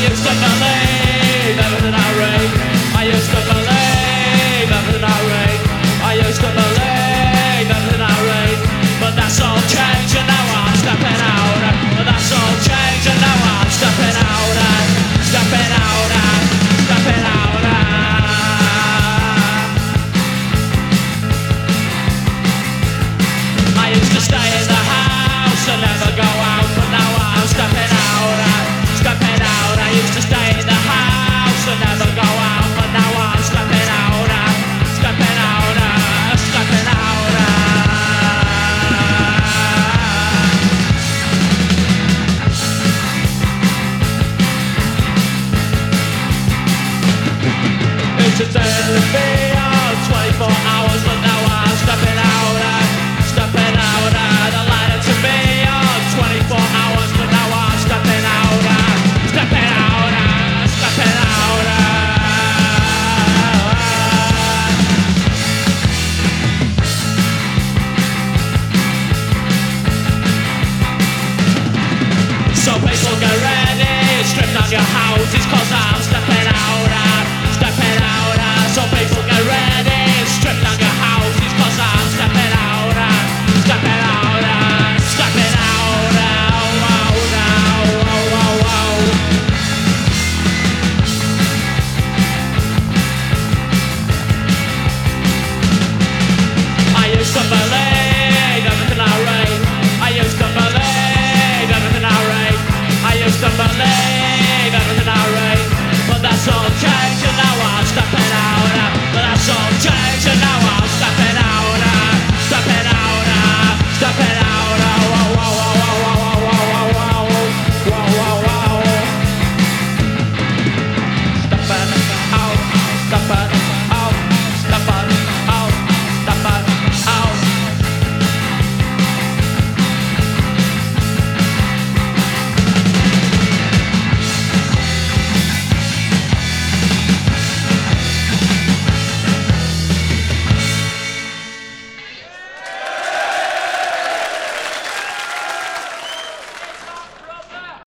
used to believe everything I read. I used to believe everything I read. I used to believe everything I read. But that's all changed and now I'm stepping out. But that's all changed and now I'm stepping out. Stepping out. Stepping out. I used to stay in the house and never go out. But now I'm stepping out. Stepping out. I used to stay in the house and never go out. But now I'm stepping out. Stepping out. Stepping out. It's a tale of